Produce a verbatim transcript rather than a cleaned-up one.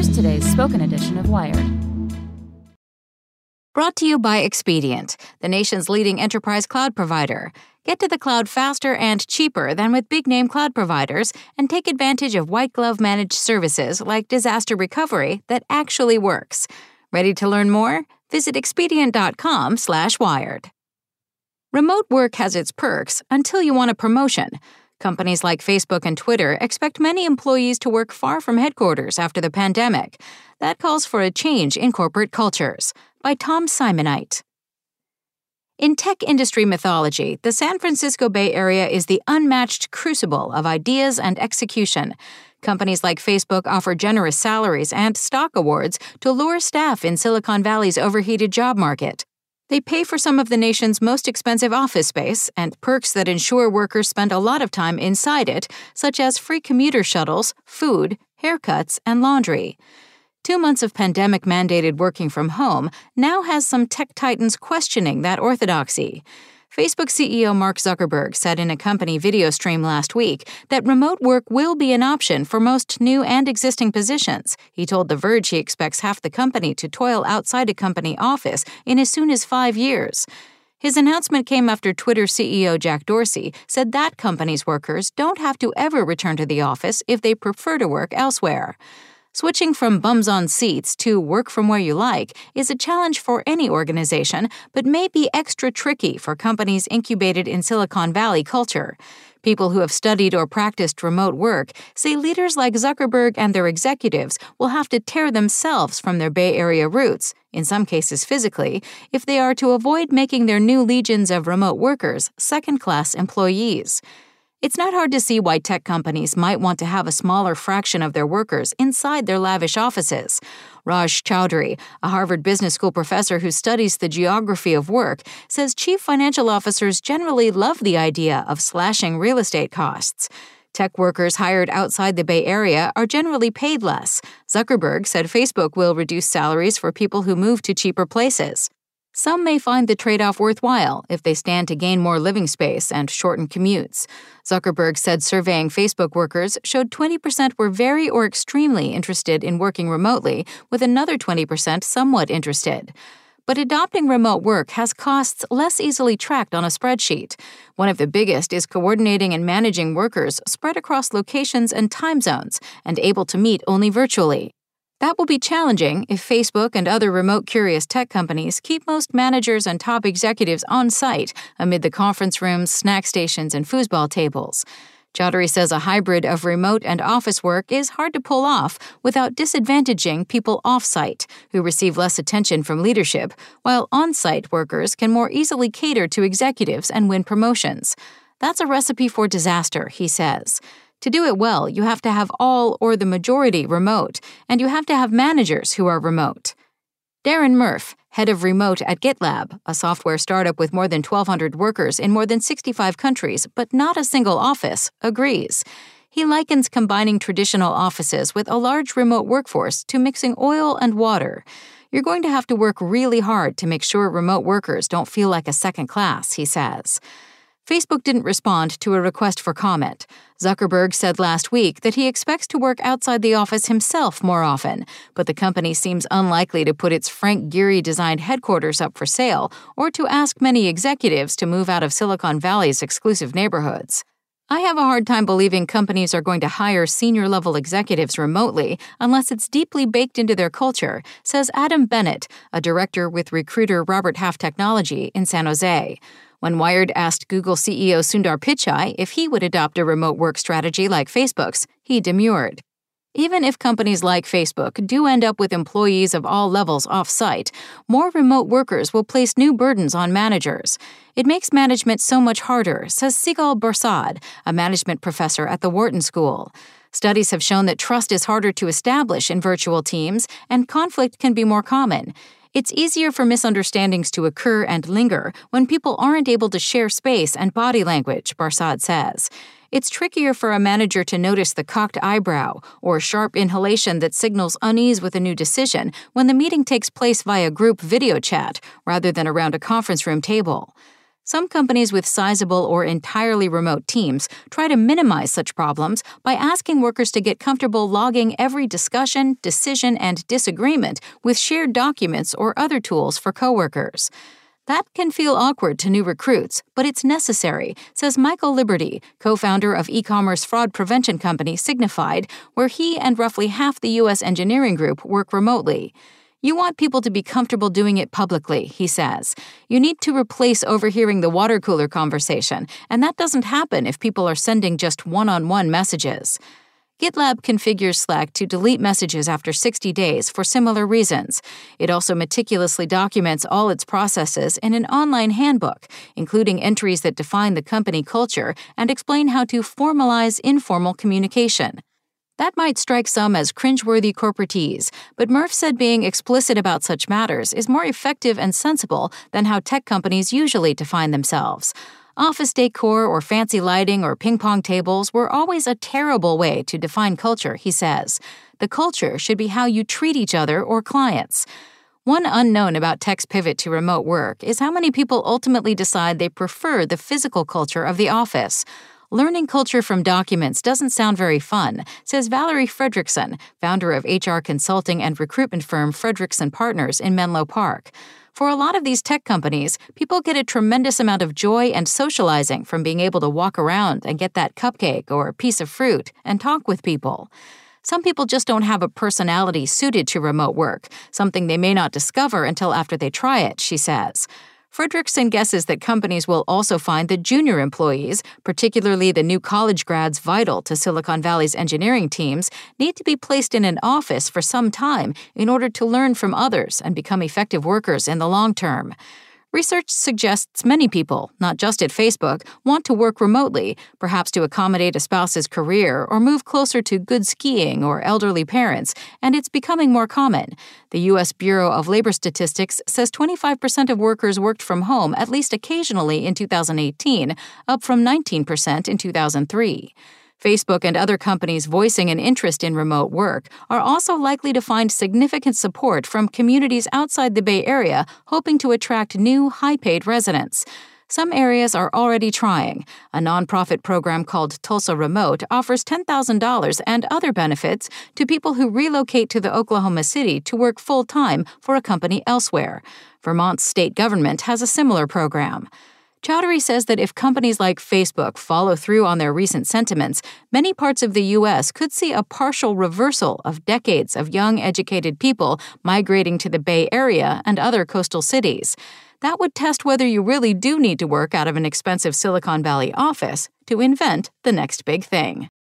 Here's today's spoken edition of Wired. Brought to you by Expedient, the nation's leading enterprise cloud provider. Get to the cloud faster and cheaper than with big-name cloud providers, and take advantage of white-glove managed services like disaster recovery that actually works. Ready to learn more? Visit expedient.com slash wired. Remote work has its perks until you want a promotion. Companies like Facebook and Twitter expect many employees to work far from headquarters after the pandemic. That calls for a change in corporate cultures. By Tom Simonite. In tech industry mythology, the San Francisco Bay Area is the unmatched crucible of ideas and execution. Companies like Facebook offer generous salaries and stock awards to lure staff in Silicon Valley's overheated job market. They pay for some of the nation's most expensive office space and perks that ensure workers spend a lot of time inside it, such as free commuter shuttles, food, haircuts, and laundry. Two months of pandemic-mandated working from home now has some tech titans questioning that orthodoxy. Facebook C E O Mark Zuckerberg said in a company video stream last week that remote work will be an option for most new and existing positions. He told The Verge he expects half the company to toil outside a company office in as soon as five years. His announcement came after Twitter C E O Jack Dorsey said that company's workers don't have to ever return to the office if they prefer to work elsewhere. Switching from bums on seats to work from where you like is a challenge for any organization, but may be extra tricky for companies incubated in Silicon Valley culture. People who have studied or practiced remote work say leaders like Zuckerberg and their executives will have to tear themselves from their Bay Area roots, in some cases physically, if they are to avoid making their new legions of remote workers second-class employees. It's not hard to see why tech companies might want to have a smaller fraction of their workers inside their lavish offices. Raj Chowdhury, a Harvard Business School professor who studies the geography of work, says chief financial officers generally love the idea of slashing real estate costs. Tech workers hired outside the Bay Area are generally paid less. Zuckerberg said Facebook will reduce salaries for people who move to cheaper places. Some may find the trade-off worthwhile if they stand to gain more living space and shorten commutes. Zuckerberg said surveying Facebook workers showed twenty percent were very or extremely interested in working remotely, with another twenty percent somewhat interested. But adopting remote work has costs less easily tracked on a spreadsheet. One of the biggest is coordinating and managing workers spread across locations and time zones and able to meet only virtually. That will be challenging if Facebook and other remote-curious tech companies keep most managers and top executives on site amid the conference rooms, snack stations, and foosball tables. Chowdhury says a hybrid of remote and office work is hard to pull off without disadvantaging people off-site, who receive less attention from leadership, while on-site workers can more easily cater to executives and win promotions. That's a recipe for disaster, he says. To do it well, you have to have all or the majority remote, and you have to have managers who are remote. Darren Murph, head of remote at GitLab, a software startup with more than twelve hundred workers in more than sixty-five countries, but not a single office, agrees. He likens combining traditional offices with a large remote workforce to mixing oil and water. You're going to have to work really hard to make sure remote workers don't feel like a second class, he says. Facebook didn't respond to a request for comment. Zuckerberg said last week that he expects to work outside the office himself more often, but the company seems unlikely to put its Frank Gehry-designed headquarters up for sale or to ask many executives to move out of Silicon Valley's exclusive neighborhoods. I have a hard time believing companies are going to hire senior-level executives remotely unless it's deeply baked into their culture, says Adam Bennett, a director with recruiter Robert Half Technology in San Jose. When Wired asked Google C E O Sundar Pichai if he would adopt a remote work strategy like Facebook's, he demurred. Even if companies like Facebook do end up with employees of all levels off-site, more remote workers will place new burdens on managers. It makes management so much harder, says Sigal Barsad, a management professor at the Wharton School. Studies have shown that trust is harder to establish in virtual teams, and conflict can be more common. It's easier for misunderstandings to occur and linger when people aren't able to share space and body language, Barsad says. It's trickier for a manager to notice the cocked eyebrow or sharp inhalation that signals unease with a new decision when the meeting takes place via group video chat rather than around a conference room table. Some companies with sizable or entirely remote teams try to minimize such problems by asking workers to get comfortable logging every discussion, decision, and disagreement with shared documents or other tools for coworkers. That can feel awkward to new recruits, but it's necessary, says Michael Liberty, co-founder of e-commerce fraud prevention company Signified, where he and roughly half the U S engineering group work remotely. You want people to be comfortable doing it publicly, he says. You need to replace overhearing the water cooler conversation, and that doesn't happen if people are sending just one-on-one messages. GitLab configures Slack to delete messages after sixty days for similar reasons. It also meticulously documents all its processes in an online handbook, including entries that define the company culture and explain how to formalize informal communication. That might strike some as cringeworthy corporatees, but Murph said being explicit about such matters is more effective and sensible than how tech companies usually define themselves. Office decor or fancy lighting or ping-pong tables were always a terrible way to define culture, he says. The culture should be how you treat each other or clients. One unknown about tech's pivot to remote work is how many people ultimately decide they prefer the physical culture of the office. Learning culture from documents doesn't sound very fun, says Valerie Fredrickson, founder of H R consulting and recruitment firm Fredrickson Partners in Menlo Park. For a lot of these tech companies, people get a tremendous amount of joy and socializing from being able to walk around and get that cupcake or piece of fruit and talk with people. Some people just don't have a personality suited to remote work, something they may not discover until after they try it, she says. Fredrickson guesses that companies will also find the junior employees, particularly the new college grads vital to Silicon Valley's engineering teams, need to be placed in an office for some time in order to learn from others and become effective workers in the long term. Research suggests many people, not just at Facebook, want to work remotely, perhaps to accommodate a spouse's career or move closer to good skiing or elderly parents, and it's becoming more common. The U S Bureau of Labor Statistics says twenty-five percent of workers worked from home at least occasionally in two thousand eighteen, up from nineteen percent in two thousand three. Facebook and other companies voicing an interest in remote work are also likely to find significant support from communities outside the Bay Area hoping to attract new, high-paid residents. Some areas are already trying. A nonprofit program called Tulsa Remote offers ten thousand dollars and other benefits to people who relocate to the Oklahoma City to work full-time for a company elsewhere. Vermont's state government has a similar program. Chowdhury says that if companies like Facebook follow through on their recent sentiments, many parts of the U S could see a partial reversal of decades of young, educated people migrating to the Bay Area and other coastal cities. That would test whether you really do need to work out of an expensive Silicon Valley office to invent the next big thing.